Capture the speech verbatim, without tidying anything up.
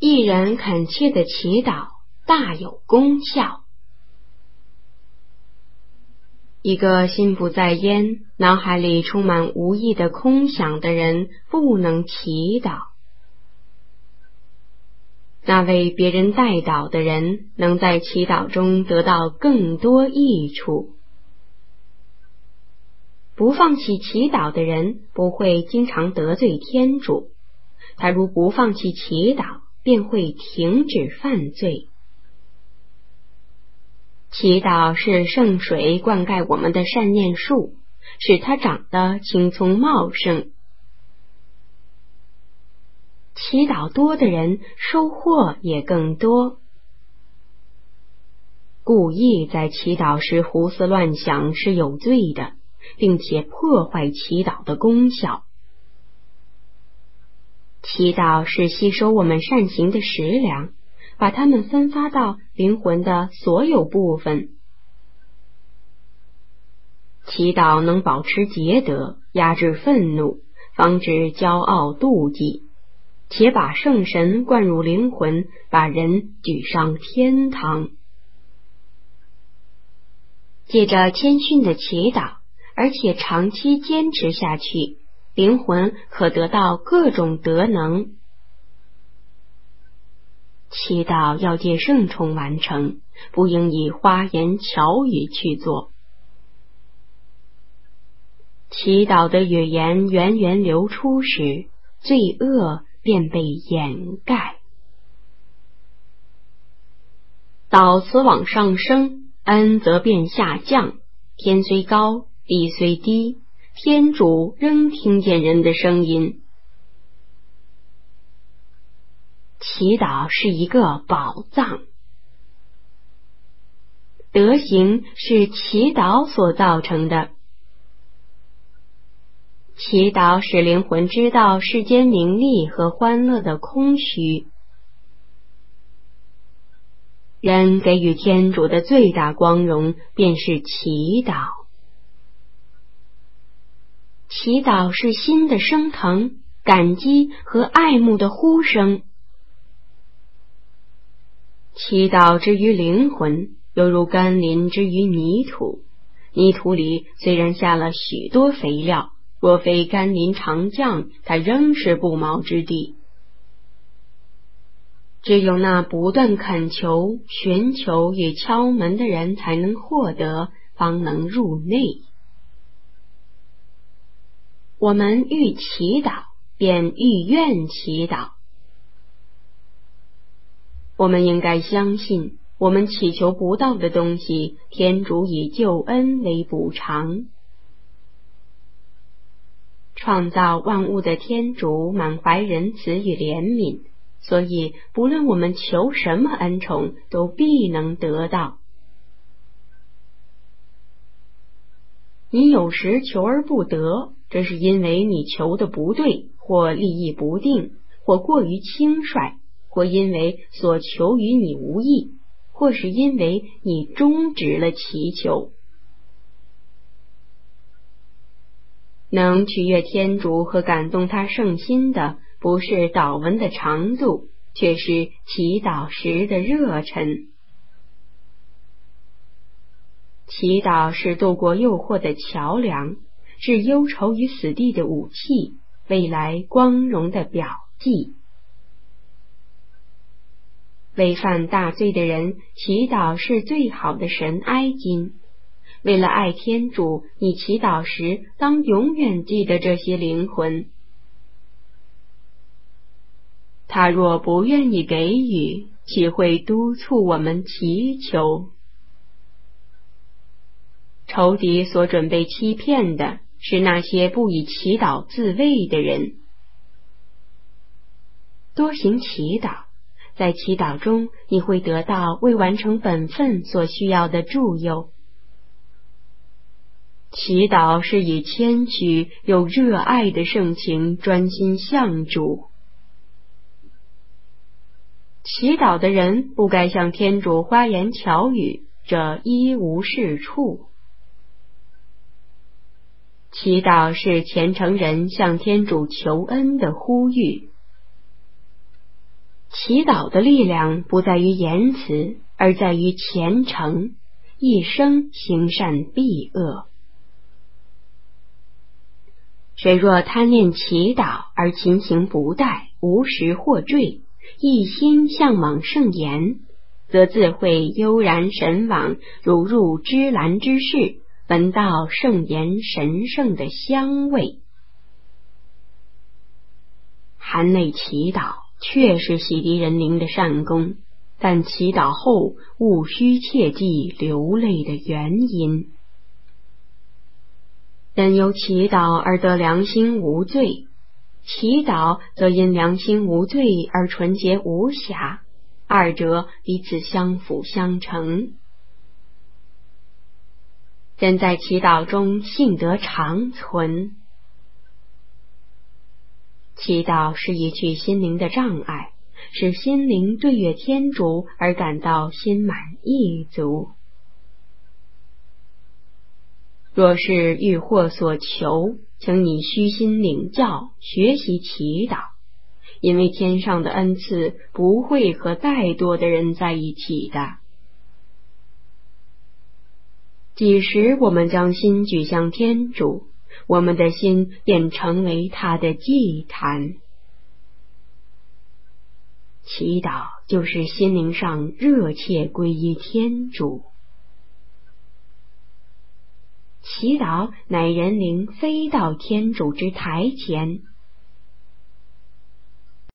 一人恳切的祈祷大有功效。一个心不在焉，脑海里充满无意的空想的人不能祈祷。那为别人代祷的人能在祈祷中得到更多益处。不放弃祈祷的人不会经常得罪天主，他如不放弃祈祷，便会停止犯罪。祈祷是圣水灌溉我们的善念树，使它长得青葱茂盛。祈祷多的人收获也更多。故意在祈祷时胡思乱想是有罪的，并且破坏祈祷的功效。祈祷是吸收我们善行的食粮，把它们分发到灵魂的所有部分。祈祷能保持节德，压制愤怒，防止骄傲妒忌，且把圣神灌入灵魂，把人举上天堂。借着谦逊的祈祷，而且长期坚持下去，灵魂可得到各种德能。祈祷要借圣宠完成，不应以花言巧语去做。祈祷的语言源源流出时，罪恶便被掩盖。祷词往上升，恩则便下降。天虽高，地虽低，天主仍听见人的声音。祈祷是一个宝藏。德行是祈祷所造成的。祈祷使灵魂知道世间名利和欢乐的空虚。人给予天主的最大光荣便是祈祷。祈祷是心的升腾、感激和爱慕的呼声。祈祷之于灵魂，犹如甘霖之于泥土。泥土里虽然下了许多肥料，若非甘霖常降，它仍是不毛之地。只有那不断恳求、寻求与敲门的人才能获得，方能入内。我们欲祈祷，便欲愿祈祷。我们应该相信，我们祈求不到的东西，天主以救恩为补偿。创造万物的天主满怀仁慈与怜悯，所以不论我们求什么恩宠，都必能得到。你有时求而不得，这是因为你求的不对，或利益不定，或过于轻率，或因为所求与你无益，或是因为你终止了祈求。能取悦天主和感动他圣心的，不是祷文的长度，却是祈祷时的热忱。祈祷是渡过诱惑的桥梁，是忧愁与死地的武器，未来光荣的表记。为犯大罪的人，祈祷是最好的神哀巾。为了爱天主，你祈祷时当永远记得这些灵魂。他若不愿意给予，岂会督促我们祈求？仇敌所准备欺骗的是那些不以祈祷自慰的人。多行祈祷，在祈祷中你会得到为完成本分所需要的助佑。祈祷是以谦虚又热爱的盛情专心向主。祈祷的人不该向天主花言巧语，这一无是处。祈祷是虔诚人向天主求恩的呼吁。 祈祷的力量不在于言辞，而在于虔诚，一生行善避恶。谁若贪恋祈祷而勤行不怠，无时获坠，一心向往圣言，则自会悠然神往，如入芝兰之室，闻到圣言神圣的香味。含泪祈祷确是洗涤人灵的善功，但祈祷后务须切记流泪的原因。人由祈祷而得良心无罪，祈祷则因良心无罪而纯洁无瑕，二者彼此相辅相成。人在祈祷中幸得长存。祈祷是一去心灵的障碍，使心灵对悦天主而感到心满意足。若是欲获所求，请你虚心领教，学习祈祷，因为天上的恩赐不会和怠惰的人在一起的。几时我们将心举向天主，我们的心便成为他的祭坛。祈祷就是心灵上热切皈依天主。祈祷乃人灵飞到天主之台前，